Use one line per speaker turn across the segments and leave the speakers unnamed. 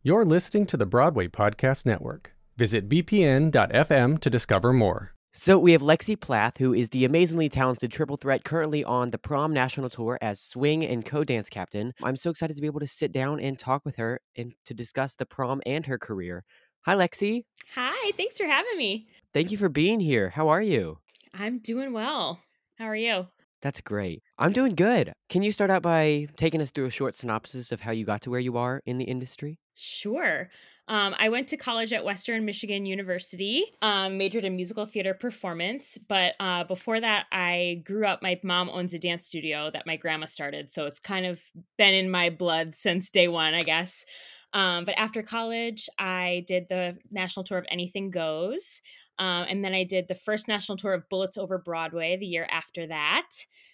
You're listening to the Broadway Podcast Network. Visit bpn.fm to discover more.
So we have Lexi Plath, who is the amazingly talented triple threat currently on the Prom National Tour as swing and co-dance captain. I'm so excited to be able to sit down and talk with her and to discuss the prom and her career. Hi, Lexi.
Hi, thanks for having me.
Thank you for being here. How are you?
I'm doing well. How are you?
That's great. I'm doing good. Can you start out by taking us through a short synopsis of how you got to where you are in the industry?
Sure. I went to college at Western Michigan University, majored in musical theater performance. But before that, I grew up. My mom owns a dance studio that my grandma started. So it's kind of been in my blood since day one, I guess. But after college, I did the national tour of Anything Goes. And then I did the first national tour of Bullets Over Broadway the year after that.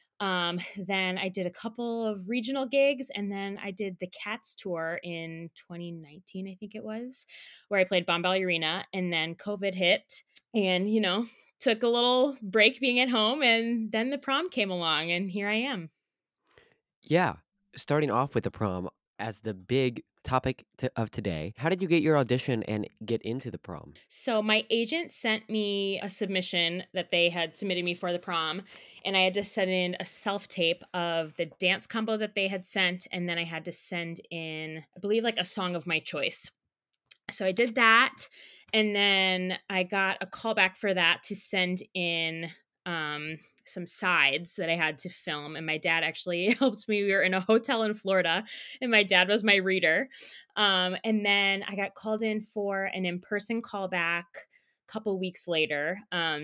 Then I did a couple of regional gigs, and then I did the Cats tour in 2019, I think it was, where I played Bomb Ballerina, and then COVID hit and, took a little break being at home, and then the prom came along, and here I am.
Yeah, starting off with the prom as the big topic of today. How did you get your audition and get into the prom?
So my agent sent me a submission that they had submitted me for the prom, and I had to send in a self-tape of the dance combo that they had sent, and then I had to send in, I believe, like a song of my choice. So I did that, and then I got a call back for that to send in some sides that I had to film. And my dad actually helped me. We were in a hotel in Florida, and my dad was my reader. And then I got called in for an in-person callback a couple weeks later.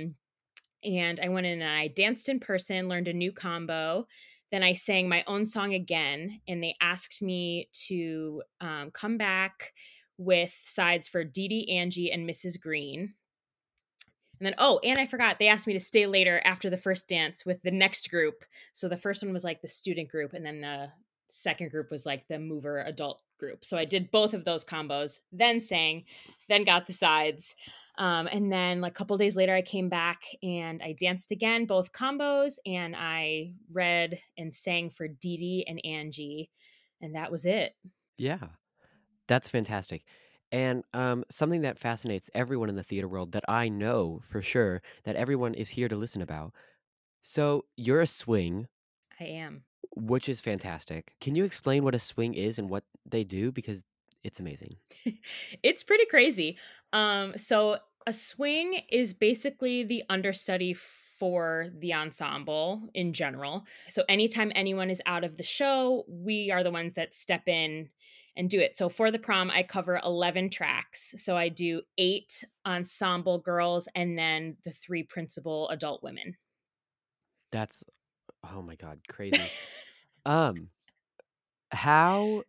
And I went in and I danced in person, learned a new combo. Then I sang my own song again, and they asked me to come back with sides for Dee Dee, Angie, and Mrs. Green. And then, and I forgot, they asked me to stay later after the first dance with the next group. So the first one was like the student group, and then the second group was like the mover adult group. So I did both of those combos, then sang, then got the sides. And then like a couple days later, I came back and I danced again, both combos, and I read and sang for Dee Dee and Angie. And that was it.
Yeah, that's fantastic. And something that fascinates everyone in the theater world that I know for sure that everyone is here to listen about. So you're a swing,
I am.
which is fantastic. Can you explain what a swing is and what they do? Because it's amazing.
It's pretty crazy. So a swing is basically the understudy for the ensemble in general. So anytime anyone is out of the show, we are the ones that step in and do it. So for the prom, I cover 11 tracks. So I do 8 ensemble girls and then the 3 principal adult women.
That's, oh my God, crazy. Um, how,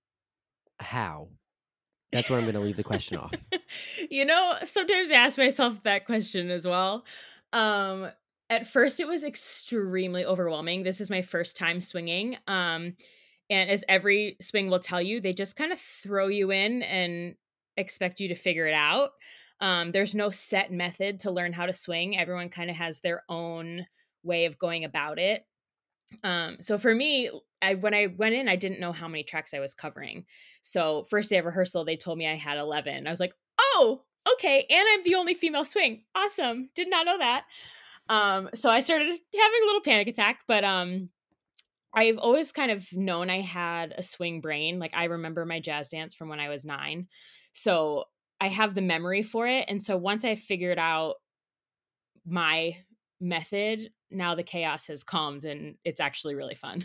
how? That's where I'm going to leave the question off.
Sometimes I ask myself that question as well. Um, at first, it was extremely overwhelming. This is my first time swinging. And as every swing will tell you, they just kind of throw you in and expect you to figure it out. There's no set method to learn how to swing. Everyone kind of has their own way of going about it. So for me, when I went in, I didn't know how many tracks I was covering. So first day of rehearsal, they told me I had 11. I was like, oh, okay. And I'm the only female swing. Awesome. Did not know that. So I started having a little panic attack, but I've always kind of known I had a swing brain. Like I remember my jazz dance from when I was 9. So I have the memory for it. And so once I figured out my method, now the chaos has calmed and it's actually really fun.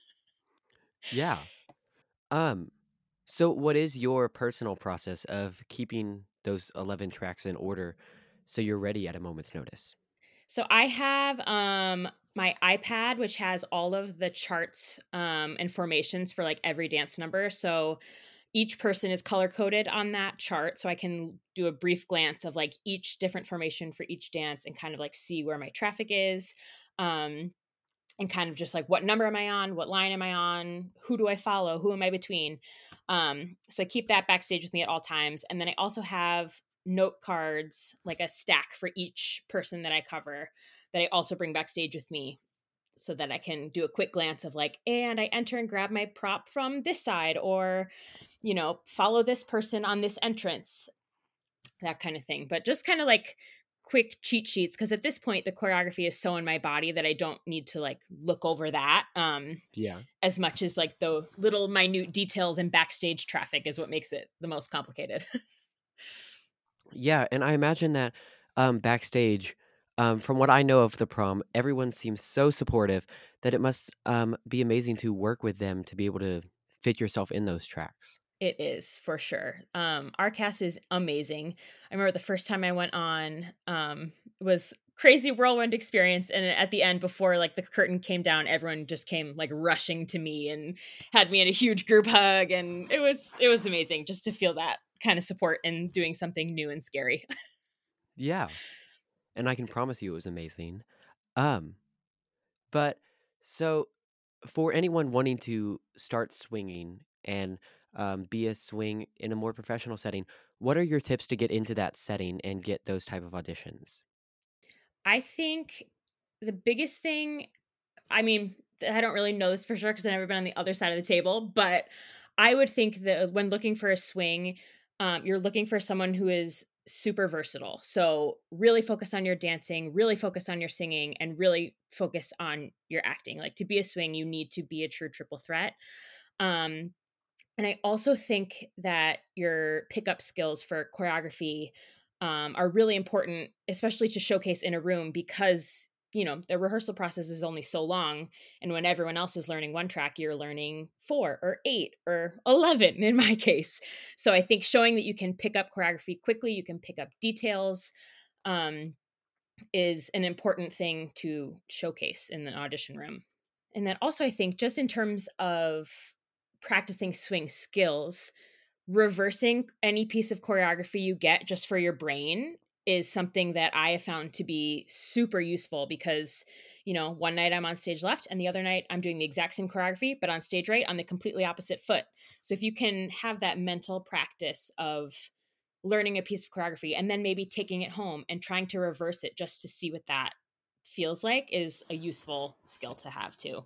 Yeah. Um, so what is your personal process of keeping those 11 tracks in order so you're ready at a moment's notice?
So I have my iPad, which has all of the charts and formations for like every dance number. So each person is color coded on that chart. So I can do a brief glance of like each different formation for each dance and kind of like see where my traffic is. And kind of just like what number am I on? What line am I on? Who do I follow? Who am I between? So I keep that backstage with me at all times. And then I also have note cards, like a stack for each person that I cover that I also bring backstage with me. so that I can do a quick glance of like, and I enter and grab my prop from this side, or, follow this person on this entrance, that kind of thing. But just kind of like quick cheat sheets, because at this point the choreography is so in my body that I don't need to like look over that
Yeah.
as much as like the little minute details and backstage traffic is what makes it the most complicated.
Yeah, and I imagine that backstage, from what I know of the prom, everyone seems so supportive that it must be amazing to work with them to be able to fit yourself in those tracks.
It is for sure. Our cast is amazing. I remember the first time I went on was crazy whirlwind experience, and at the end, before like the curtain came down, everyone just came like rushing to me and had me in a huge group hug, and it was amazing just to feel that kind of support and doing something new and scary.
Yeah, and I can promise you it was amazing. Um, but so for anyone wanting to start swinging and be a swing in a more professional setting, what are your tips to get into that setting and get those type of auditions?
I think the biggest thing, I mean, I don't really know this for sure because I've never been on the other side of the table, but I would think that when looking for a swing, you're looking for someone who is super versatile. So really focus on your dancing, really focus on your singing, and really focus on your acting. Like to be a swing, you need to be a true triple threat. Um, and I also think that your pickup skills for choreography are really important, especially to showcase in a room because, the rehearsal process is only so long. And when everyone else is learning one track, you're learning 4 or 8 or 11 in my case. So I think showing that you can pick up choreography quickly, you can pick up details, um, is an important thing to showcase in the audition room. And then also, I think just in terms of practicing swing skills, reversing any piece of choreography you get just for your brain is something that I have found to be super useful because, one night I'm on stage left and the other night I'm doing the exact same choreography, but on stage right on the completely opposite foot. So if you can have that mental practice of learning a piece of choreography and then maybe taking it home and trying to reverse it just to see what that feels like is a useful skill to have too.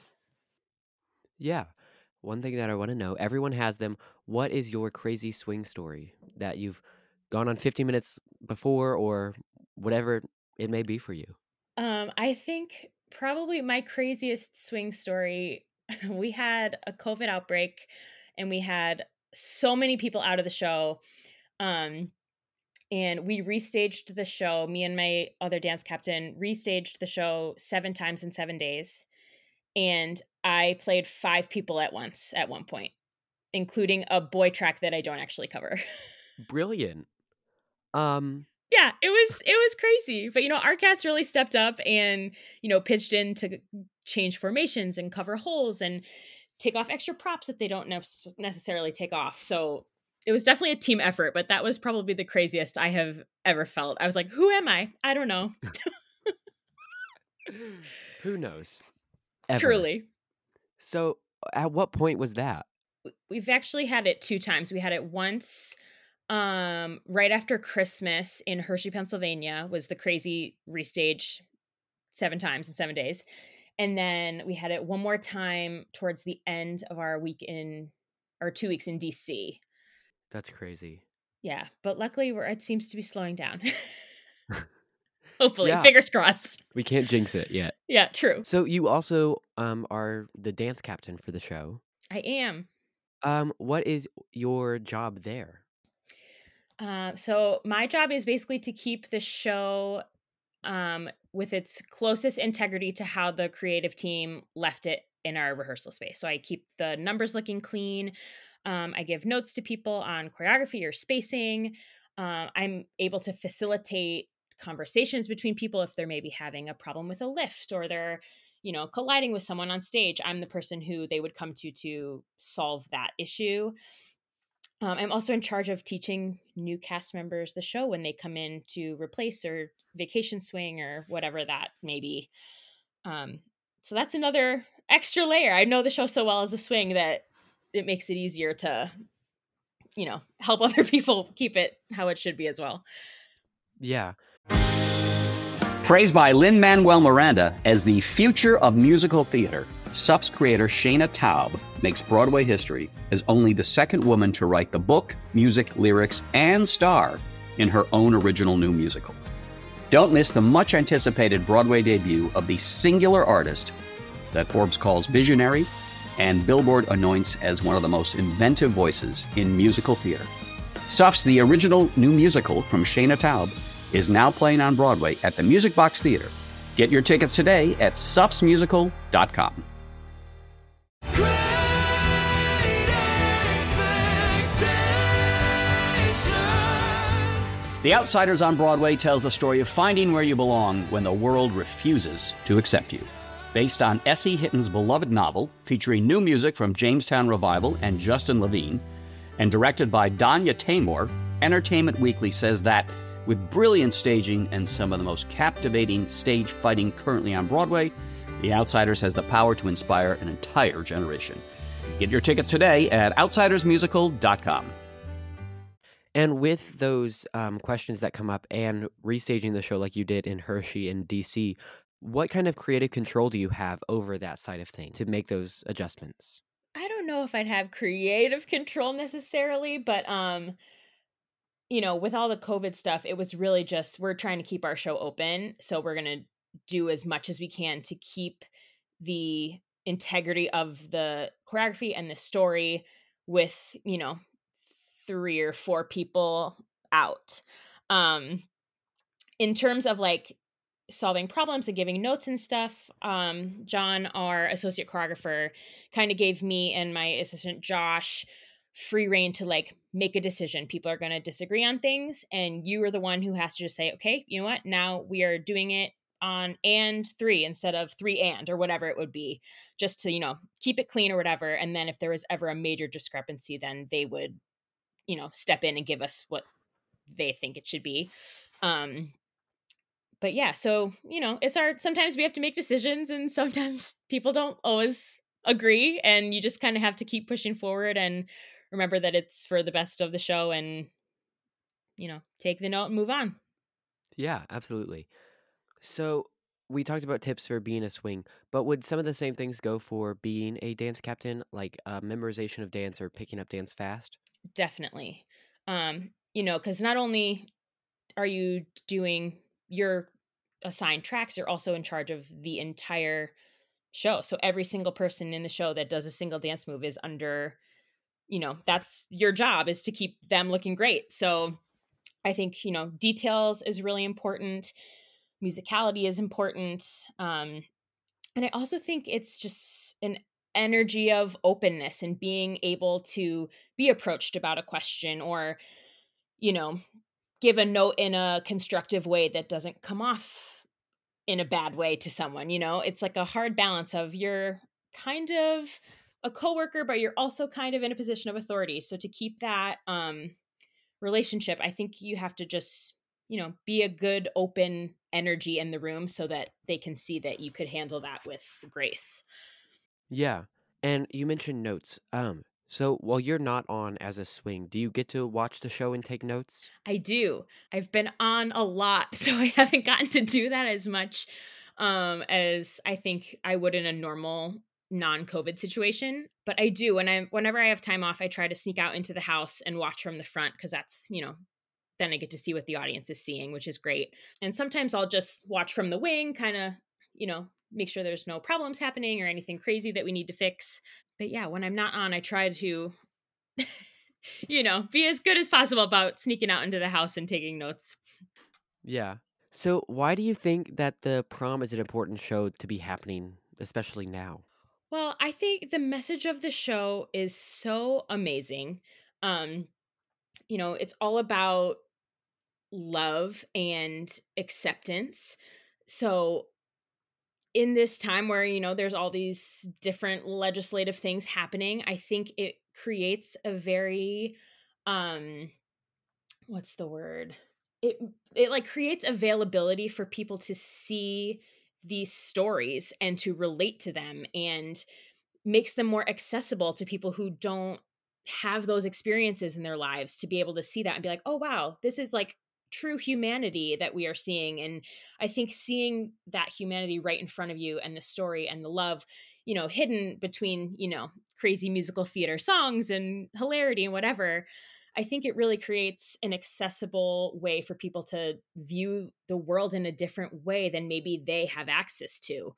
Yeah. One thing that I want to know, everyone has them. What is your crazy swing story that you've gone on 15 minutes before or whatever it may be for you?
I think probably my craziest swing story, we had a COVID outbreak and we had so many people out of the show. Um, and we restaged the show. Me and my other dance captain restaged the show 7 times in 7 days. And I played 5 people at once at one point, including a boy track that I don't actually cover.
Brilliant. Um,
Yeah, it was crazy. But our cast really stepped up and, pitched in to change formations and cover holes and take off extra props that they don't necessarily take off. So it was definitely a team effort, but that was probably the craziest I have ever felt. I was like, who am I? I don't know.
who knows? Ever.
Truly.
So, at what point was that?
We've actually had it 2 times. We had it once right after Christmas in Hershey, Pennsylvania was the crazy restage 7 times in 7 days. And then we had it one more time towards the end of our 2 weeks in DC.
That's crazy.
Yeah, but luckily it seems to be slowing down. Hopefully,
Yeah.
fingers crossed.
We can't jinx it yet.
Yeah, true.
So you also are the dance captain for the show.
I am.
What is your job there?
So my job is basically to keep the show with its closest integrity to how the creative team left it in our rehearsal space. So I keep the numbers looking clean. I give notes to people on choreography or spacing. I'm able to facilitate conversations between people if they're maybe having a problem with a lift or they're, colliding with someone on stage. I'm the person who they would come to solve that issue. I'm also in charge of teaching new cast members the show when they come in to replace or vacation swing or whatever that may be. So that's another extra layer. I know the show so well as a swing that it makes it easier to, help other people keep it how it should be as well.
Yeah.
Praised by Lin-Manuel Miranda as the future of musical theater, SUF's creator Shayna Taub makes Broadway history as only the second woman to write the book, music, lyrics, and star in her own original new musical. Don't miss the much-anticipated Broadway debut of the singular artist that Forbes calls visionary and Billboard anoints as one of the most inventive voices in musical theater. SUF's The Original New Musical from Shayna Taub is now playing on Broadway at the Music Box Theater. Get your tickets today at sufsmusical.com. The Outsiders on Broadway tells the story of finding where you belong when the world refuses to accept you. Based on S.E. Hitton's beloved novel, featuring new music from Jamestown Revival and Justin Levine, and directed by Danya Taymor, Entertainment Weekly says that with brilliant staging and some of the most captivating stage fighting currently on Broadway, The Outsiders has the power to inspire an entire generation. Get your tickets today at outsidersmusical.com.
And with those questions that come up and restaging the show like you did in Hershey and DC, what kind of creative control do you have over that side of things to make those adjustments?
I don't know if I'd have creative control necessarily, but with all the COVID stuff, it was really just we're trying to keep our show open. So we're going to do as much as we can to keep the integrity of the choreography and the story with, 3 or 4 people out. In terms of like solving problems and giving notes and stuff, John, our associate choreographer, kind of gave me and my assistant Josh free reign to like make a decision. People are going to disagree on things, and you are the one who has to just say, okay, you know what? Now we are doing it on and 3 instead of 3 and or whatever it would be, just to, keep it clean or whatever. And then if there was ever a major discrepancy, then they would, step in and give us what they think it should be. But yeah, so, it's sometimes we have to make decisions and sometimes people don't always agree, and you just kind of have to keep pushing forward and remember that it's for the best of the show and, take the note and move on.
Yeah, absolutely. So we talked about tips for being a swing, but would some of the same things go for being a dance captain, like memorization of dance or picking up dance fast?
Definitely. Because not only are you doing your assigned tracks, you're also in charge of the entire show. So every single person in the show that does a single dance move is under, that's your job, is to keep them looking great. So I think, details is really important. Musicality is important. And I also think it's just an energy of openness and being able to be approached about a question or, give a note in a constructive way that doesn't come off in a bad way to someone. It's like a hard balance of you're kind of a coworker, but you're also kind of in a position of authority. So to keep that relationship, I think you have to just, be a good open energy in the room so that they can see that you could handle that with grace.
Yeah. And you mentioned notes. So while you're not on as a swing, do you get to watch the show and take notes?
I do. I've been on a lot, so I haven't gotten to do that as much as I think I would in a normal non-COVID situation. But I do. Whenever I have time off, I try to sneak out into the house and watch from the front because that's, then I get to see what the audience is seeing, which is great. And sometimes I'll just watch from the wing, kind of, make sure there's no problems happening or anything crazy that we need to fix. But yeah, when I'm not on, I try to, be as good as possible about sneaking out into the house and taking notes.
Yeah. So why do you think that the prom is an important show to be happening, especially now?
Well, I think the message of the show is so amazing. It's all about love and acceptance. So in this time where, there's all these different legislative things happening, I think it creates a very, what's the word? It like creates availability for people to see these stories and to relate to them, and makes them more accessible to people who don't have those experiences in their lives, to be able to see that and be like, oh wow, this is like true humanity that we are seeing. And I think seeing that humanity right in front of you, and the story and the love, hidden between, crazy musical theater songs and hilarity and whatever, I think it really creates an accessible way for people to view the world in a different way than maybe they have access to.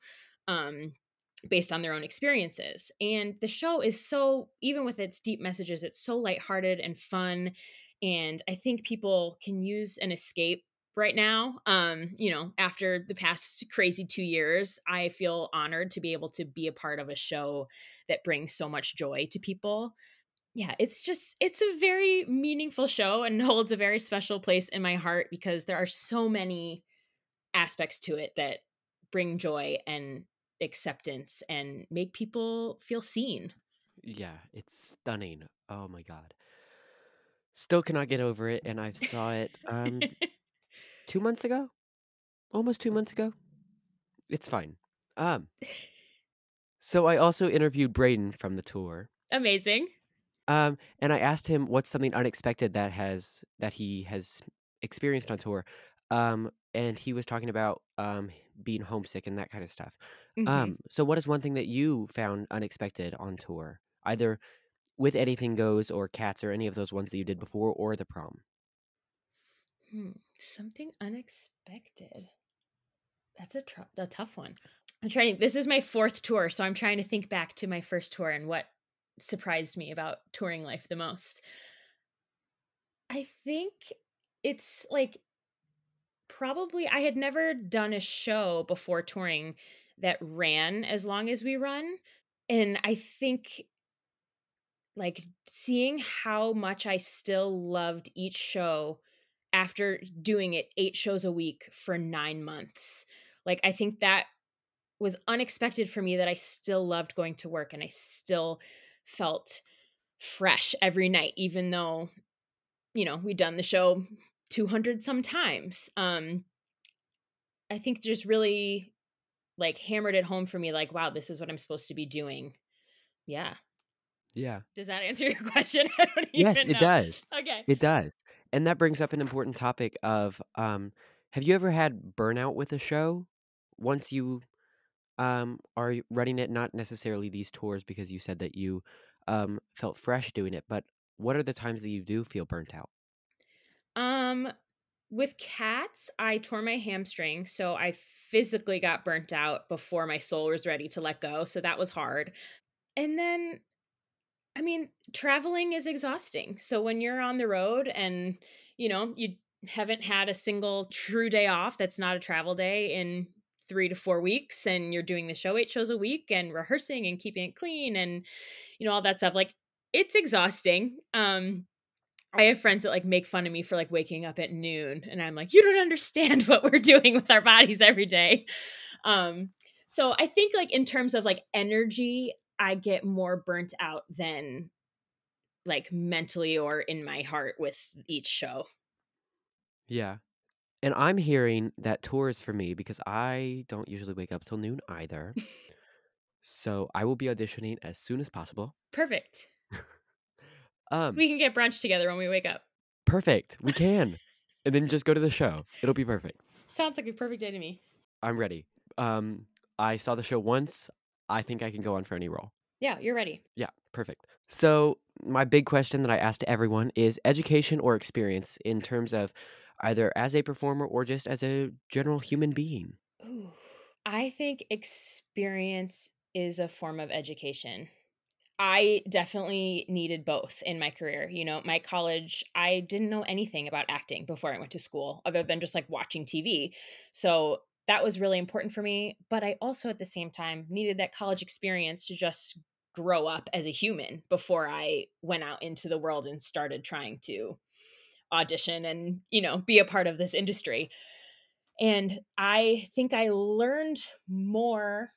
Based on their own experiences. And the show is so, even with its deep messages, it's so lighthearted and fun. And I think people can use an escape right now. After the past crazy 2 years, I feel honored to be able to be a part of a show that brings so much joy to people. Yeah, it's a very meaningful show and holds a very special place in my heart because there are so many aspects to it that bring joy and acceptance and make people feel seen.
Yeah, it's stunning. Oh my God. Still cannot get over it, and I saw it 2 months ago? Almost 2 months ago? It's fine. Um, so I also interviewed Braden from the tour.
Amazing.
And I asked him what's something unexpected that he has experienced on tour. And he was talking about being homesick and that kind of stuff.
Mhm.
So what is one thing that you found unexpected on tour? Either with Anything Goes or Cats or any of those ones that you did before or the prom?
Something unexpected. That's a tough one. This is my 4th tour, so I'm trying to think back to my first tour and what surprised me about touring life the most. I think it's like, probably I had never done a show before touring that ran as long as we run. And I think, like, seeing how much I still loved each show after doing it 8 shows a week for 9 months. Like, I think that was unexpected for me, that I still loved going to work and I still felt fresh every night, even though, we'd done the show 200 sometimes. I think just really, like, hammered it home for me, like, wow, this is what I'm supposed to be doing. Yeah.
Yeah.
Does that answer your question? I don't
Yes,
even
it
know.
does.
Okay.
It does. And that brings up an important topic of have you ever had burnout with a show once you are running it? Not necessarily these tours, because you said that you felt fresh doing it, but what are the times that you do feel burnt out?
Um, with Cats, I tore my hamstring, so I physically got burnt out before my soul was ready to let go. So that was hard. And then, I mean, traveling is exhausting. So when you're on the road and, you haven't had a single true day off that's not a travel day in 3 to 4 weeks, and you're doing the show 8 shows a week and rehearsing and keeping it clean and, all that stuff, like, it's exhausting. I have friends that, like, make fun of me for, like, waking up at noon, and I'm like, "You don't understand what we're doing with our bodies every day." Um, so I think, like, in terms of, like, energy, I get more burnt out than, like, mentally or in my heart with each show.
Yeah. And I'm hearing that tours for me, because I don't usually wake up till noon either. So I will be auditioning as soon as possible.
Perfect.
Um,
We can get brunch together when we wake up.
Perfect. We can. And then just go to the show. It'll be perfect.
Sounds like a perfect day to me.
I'm ready. I saw the show once. I think I can go on for any role.
Yeah, you're ready.
Yeah, perfect. So my big question that I ask to everyone is education or experience in terms of either as a performer or just as a general human being.
Ooh. I think experience is a form of education. I definitely needed both in my career. My college, I didn't know anything about acting before I went to school other than just, like, watching TV. So that was really important for me. But I also, at the same time, needed that college experience to just grow up as a human before I went out into the world and started trying to audition and, be a part of this industry. And I think I learned more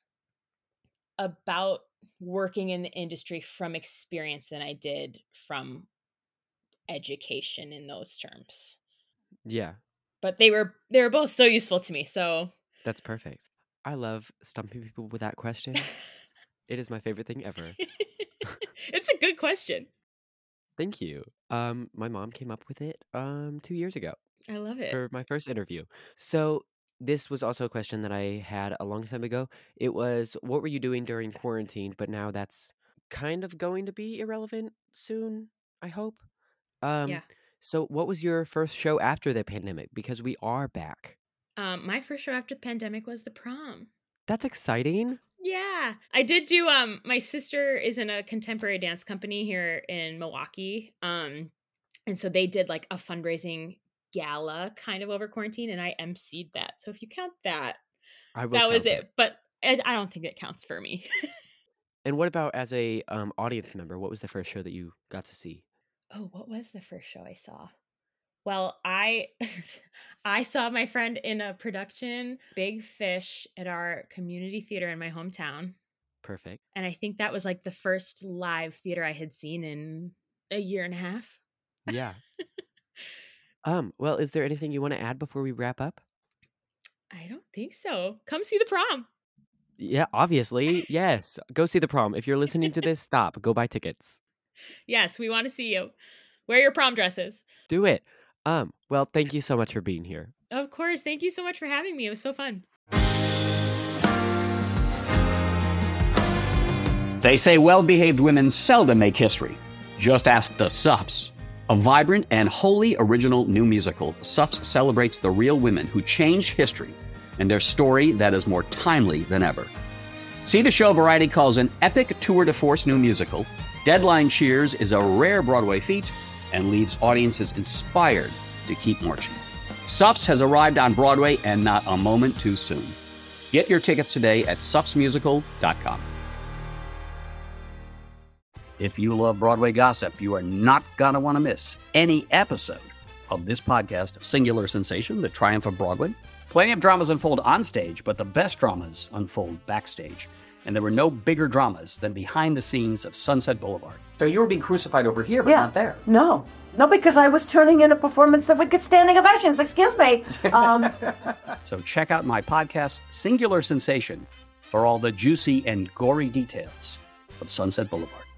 about working in the industry from experience than I did from education in those terms.
Yeah,
But they were both so useful to me. So
that's perfect. I love stumping people with that question. It is my favorite thing ever.
it's a good question.
Thank you. My mom came up with it 2 years ago.
I love it.
for my first interview. So this was also a question that I had a long time ago. It was, what were you doing during quarantine? But now that's kind of going to be irrelevant soon, I hope.
Yeah.
So what was your first show after the pandemic? Because we are back.
My first show after the pandemic was the prom.
That's exciting.
Yeah. I did do my sister is in a contemporary dance company here in Milwaukee. And so they did like a fundraising gala kind of over quarantine, and I emceed that. So if you count that,
I will
that was
count
it. But I don't think it counts for me.
And what about as a audience member? What was the first show that you got to see?
Oh, what was the first show I saw? Well, I I saw my friend in a production, Big Fish, at our community theater in my hometown.
Perfect.
And I think that was like the first live theater I had seen in a year and a half.
Yeah. Well, is there anything you want to add before we wrap up?
I don't think so. Come see the prom.
Yeah, obviously. Yes. Go see the prom. If you're listening to this, stop. Go buy tickets.
Yes, we want to see you. Wear your prom dresses.
Do it. Well, thank you so much for being here.
Of course. Thank you so much for having me. It was so fun.
They say well-behaved women seldom make history. Just ask the Sups. A vibrant and wholly original new musical, Sups celebrates the real women who changed history and their story that is more timely than ever. See the show Variety calls an epic tour de force new musical. Deadline cheers is a rare Broadway feat and leaves audiences inspired to keep marching. Sups has arrived on Broadway and not a moment too soon. Get your tickets today at supsmusical.com. If you love Broadway gossip, you are not going to want to miss any episode of this podcast, Singular Sensation, The Triumph of Broadway. Plenty of dramas unfold on stage, but the best dramas unfold backstage. And there were no bigger dramas than behind the scenes of Sunset Boulevard. So you were being crucified over here, but not there.
No, because I was turning in a performance that would get standing ovations. Excuse me.
So check out my podcast, Singular Sensation, for all the juicy and gory details of Sunset Boulevard.